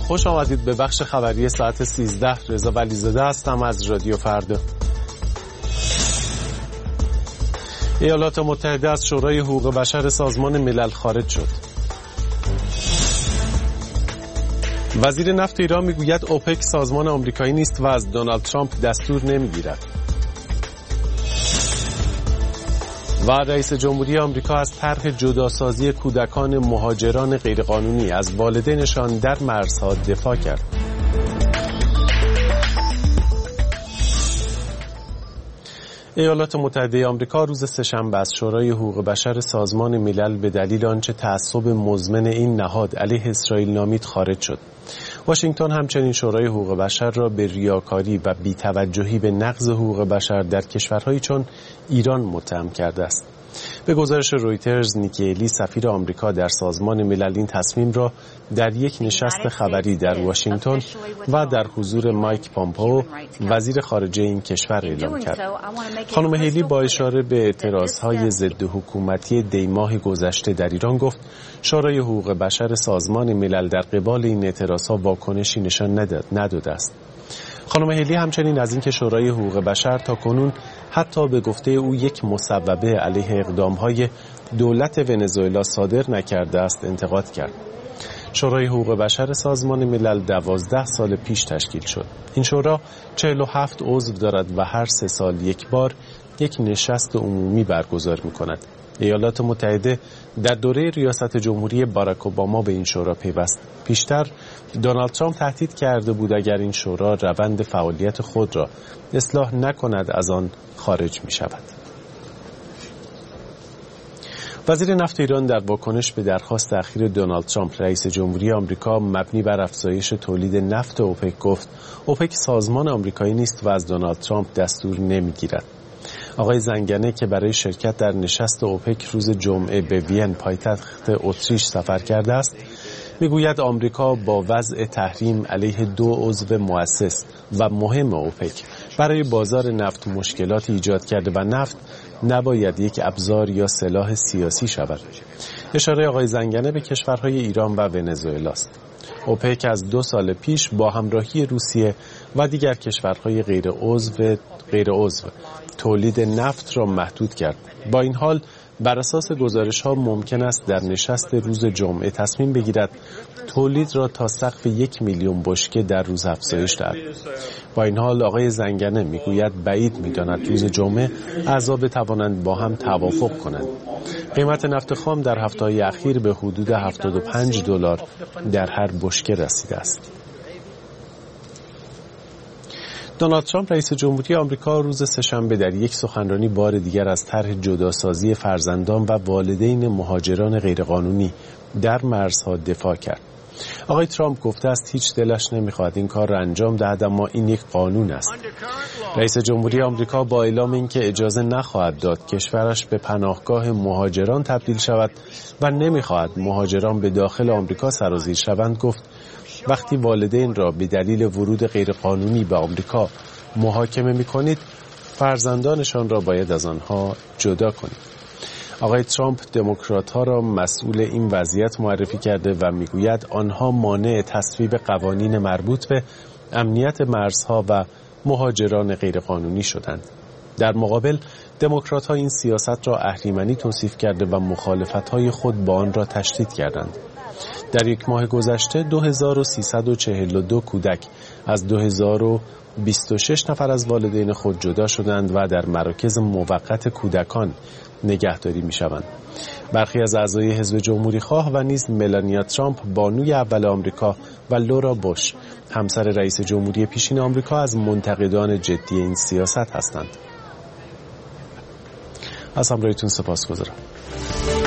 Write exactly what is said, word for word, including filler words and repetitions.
خوش آمدید به بخش خبری ساعت سیزده. رضا ولیزاده هستم از رادیو فردا. ایالات متحده از شورای حقوق بشر سازمان ملل خارج شد. وزیر نفت ایران میگوید اوپک سازمان آمریکایی نیست و از دونالد ترامپ دستور نمیگیرد. و رئیس جمهوری آمریکا از طرح جداسازی کودکان مهاجران غیرقانونی از والدینشان در مرزها دفاع کرد. ایالات متحده آمریکا روز سه‌شنبه از شورای حقوق بشر سازمان ملل به دلیل آنچه تعصب مزمن این نهاد علیه اسرائیل نامید خارج شد. واشنگتن همچنین شورای حقوق بشر را به ریاکاری و بی‌توجهی به نقض حقوق بشر در کشورهایی چون ایران متهم کرده است. به گزارش رویترز، نیکی هیلی سفیر آمریکا در سازمان ملل این تصمیم را در یک نشست خبری در واشنگتن و در حضور مایک پامپئو وزیر خارجه این کشور اعلام کرد. خانم هیلی با اشاره به اعتراضهای ضد حکومتی دیماه گذشته در ایران گفت شورای حقوق بشر سازمان ملل در قبال این اعتراضها واکنشی نشان نداده است. خانم هیلی همچنین از اینکه شورای حقوق بشر تاکنون حتی به گفته او یک مصوبه علیه اقدامهای دولت ونزوئلا صادر نکرده است انتقاد کرد. شورای حقوق بشر سازمان ملل دوازده سال پیش تشکیل شد. این شورا چهل و هفت عضو دارد و هر سه سال یک بار یک نشست عمومی برگزار می‌کند. ایالات متحده در دوره ریاست جمهوری باراک اوباما به این شورا پیوست. پیشتر دونالد ترامپ تهدید کرده بود اگر این شورا روند فعالیت خود را اصلاح نکند از آن خارج می شود. وزیر نفت ایران در واکنش به درخواست اخیر دونالد ترامپ رئیس جمهوری آمریکا مبنی بر افزایش تولید نفت اوپک گفت اوپک سازمان آمریکایی نیست و از دونالد ترامپ دستور نمیگیرد. آقای زنگنه که برای شرکت در نشست اوپک روز جمعه به وین پایتخت اتریش سفر کرده است میگوید آمریکا با وضع تحریم علیه دو عضو مؤسس و مهم اوپک برای بازار نفت مشکلات ایجاد کرده و نفت نباید یک ابزار یا سلاح سیاسی شود. اشاره آقای زنگنه به کشورهای ایران و ونزوئلا است. اوپک از دو سال پیش با همراهی روسیه و دیگر کشورهای غیر عضو غیر عضو تولید نفت را محدود کرد. با این حال بر اساس گزارش‌ها ممکن است در نشست روز جمعه تصمیم بگیرد تولید را تا سقف یک میلیون بشکه در روز افزایش دهد. با این حال آقای زنگنه میگوید بعید می‌داند روز جمعه اعضا بتوانند با هم توافق کنند. قیمت نفت خام در هفته‌های اخیر به حدود هفتاد و پنج دلار در هر بشکه رسیده است. دونالد ترامپ رئیس جمهوری آمریکا روز سه‌شنبه در یک سخنرانی بار دیگر از طرح جداسازی فرزندان و والدین مهاجران غیرقانونی در مرزها دفاع کرد. آقای ترامپ گفته است هیچ دلش نمیخواد این کار را انجام دهد اما این یک قانون است. رئیس جمهوری آمریکا با اعلام اینکه اجازه نخواهد داد کشورش به پناهگاه مهاجران تبدیل شود و نمیخواهد مهاجران به داخل آمریکا سرازیر شوند گفت وقتی والدین را به دلیل ورود غیرقانونی به آمریکا محاکمه می‌کنید فرزندانشان را باید از آنها جدا کنید. آقای ترامپ دموکرات‌ها را مسئول این وضعیت معرفی کرده و میگوید آنها مانع تصویب قوانین مربوط به امنیت مرزها و مهاجران غیرقانونی شدند. در مقابل دموکرات‌ها این سیاست را اهریمنی توصیف کرده و مخالفت‌های خود با آن را تشدید کردند. در یک ماه گذشته دو هزار و سیصد و چهل و دو کودک از دو هزار و بیست و شش نفر از والدین خود جدا شدند و در مراکز موقت کودکان نگهداری می شوند. برخی از اعضای حزب جمهوری خواه و نیز ملانیا ترامپ بانوی اول آمریکا و لورا بوش همسر رئیس جمهوری پیشین آمریکا از منتقدان جدی این سیاست هستند. از همراهیتون سپاسگزارم.